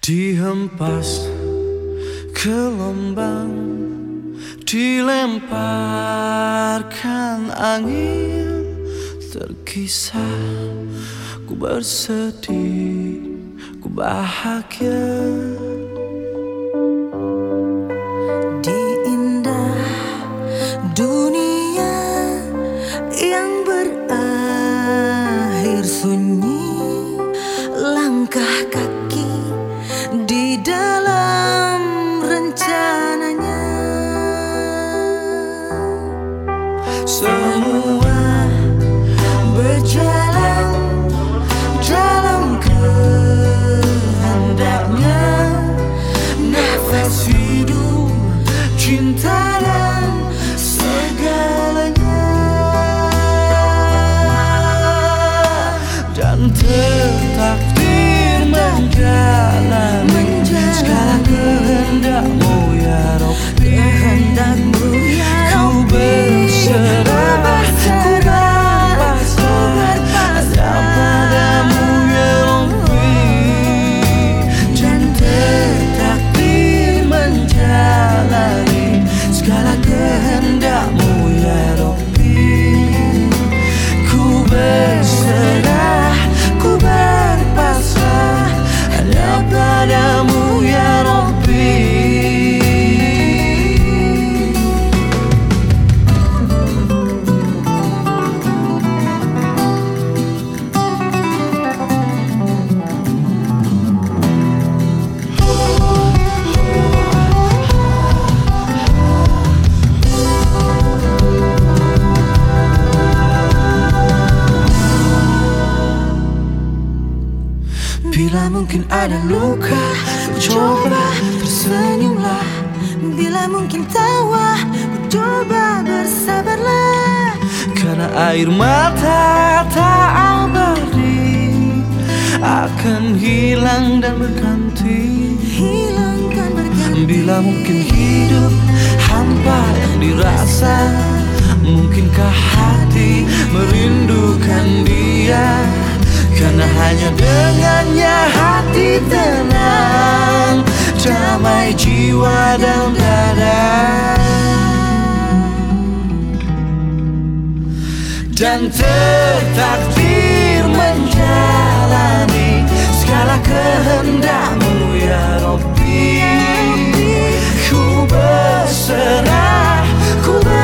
Dihempas gelombang, dilemparkan angin, terkisah ku bersedih, ku bahagia. Di indah dunia yang berakhir sunyi, langkah kaki di dalam rencananya. Semua berjalan dalam kehendaknya. Nafas hidup, cinta dan segalanya. Dan tertakdir menjalani segala kehendakmu ya Rabbi. Kehendakmu ya Ku berserah, ku berpasrah hanya padamu ya Rabbi. Dan tertakdir menjalani segala kehendakmu ya Rabbi. Ku berserah, ku berpasrah hanya padamu ya Rabbi. Bila mungkin ada luka, coba tersenyumlah. Bila mungkin tawa, coba bersabarlah. Karena air mata tak abadi, akan hilang dan berganti. Hilangkan berganti. Bila mungkin hidup hampa yang dirasa, mungkinkah hati merindukan dia? Karena hanya dengannya hati tenang, damai jiwa dan dada. Dan tertakdir menjalani segala kehendakmu ya Rabbi. Ku berserah, ku berserah